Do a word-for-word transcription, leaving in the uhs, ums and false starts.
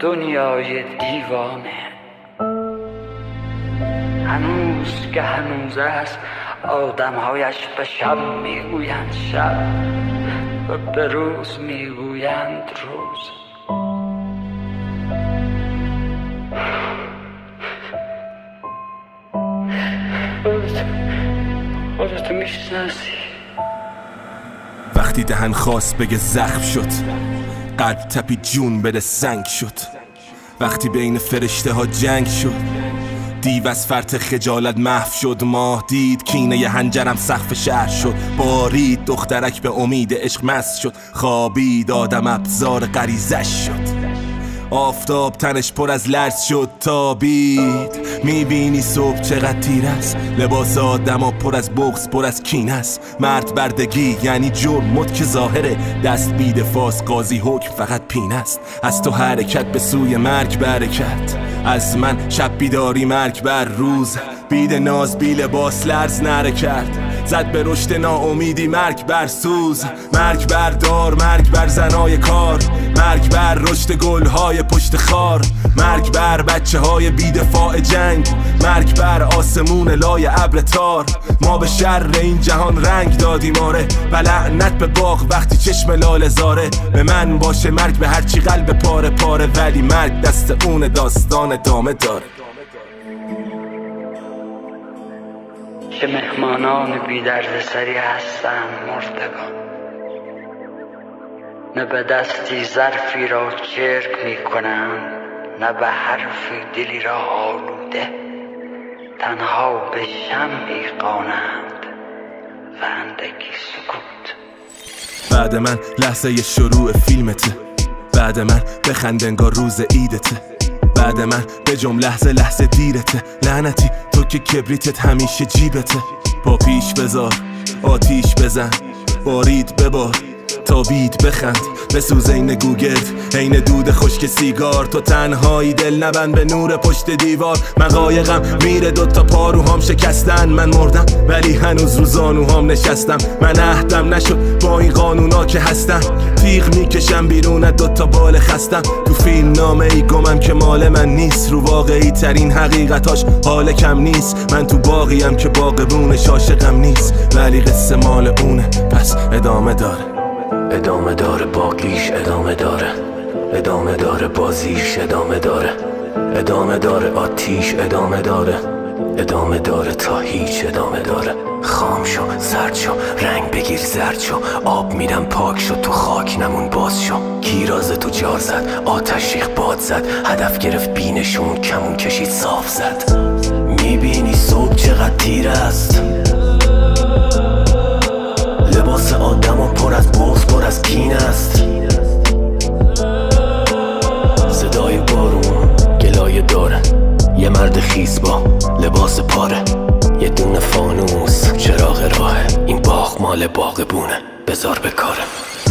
دنیای دیوانه. هنوز که هنوز است آدمهایش به شب میگویند شب و به روز میگویند روز. خودت میشناسی. وقتی دهن خواست بگه زخم شد، قلب تپی جون بده سنگ شد. وقتی بین فرشته ها جنگ شد، دیو از فرط خجالت محو شد. ماه دید کینه ی هنجرم سقف شهر شد. بارید دخترک به امید عشق مست شد. خوابید آدم ابزار غریزش شد. آفتاب تنش پر از لرز شد تابید. میبینی صبح چقدر تیر است. لباس آدم ها پر از بغض پر از کین است. مرد بردگی یعنی جرم مد که ظاهره. دست بید فاس قاضی حکم فقط پین است. از تو حرکت به سوی مرگ برکت. از من شب بیداری مرگ بر روز. بید ناز بی لباس لرز نره کرد. زد به رشد ناامیدی مرگ بر سوز. مرگ بر دار مرگ بر زنای کار. مرگ بر رشد گلهای پشت خار. مرگ بر بچه های بیدفاع جنگ. مرگ بر آسمون لای ابر تار. ما به شر این جهان رنگ دادیم آره. و لعنت به باغ وقتی چشم لاله زاره. به من باشه مرگ به هرچی قلب پاره پاره. ولی مرگ دست اون داستان ادامه داره. که مهمانان بی درد سری هستند مردگان. نه به دستی ظرفی را چرک می کنند، نه به حرفی دلی را آلوده. تنها به شمعی قانند و اندکی سکوت. بعد من لحظه شروع فیلمته. بعد من بخند انگار روز عیدته. بعد من به جمع لحظه لحظه دیرته. لعنتی تو که کبریتت همیشه جیبته. پا پیش بذار آتیش بزن. بارید ببار تابید بخند. بسوز این گوگرد این دود خشک سیگار. تو تنهایی دل نبند به نور پشت دیوار. من قایقم میره دوتا پاروهام شکستن. من مردم ولی هنوز رو زانوهام نشستم. من عهدم نشد با این قانونا که هستم. تیغ میکشم بیرون از دوتا بال خستم. تو فیلم نامه ای گمم که مال من نیست. رو واقعی ترین حقیقتاش حال کم نیست. من تو باقیم که باغبونش عاشقم نیست. ولی قصه مال اونه پس ادامه داره. ادامه داره باقیش ادامه داره. ادامه داره بازیش ادامه داره. ادامه داره آتیش ادامه داره. ادامه داره تا هیچ ادامه داره. خام شو زرد شو رنگ بگیر زرد شو. آب میدم پاک شو تو خاک نمون باز شو. گیراز تو جار زد آتش ریخ باد زد. هدف گرفت بینشون کمون کشید صاف زد. میبینی صبح چقدر تیر است. لباس آدم و پر از بغض پر از کین است. صدای بارون گلایه داره. یه مرد خیس با لباس پاره. یه دونه فانوس چراغ راهه. این باغ مال باغبونه بذار به کاره.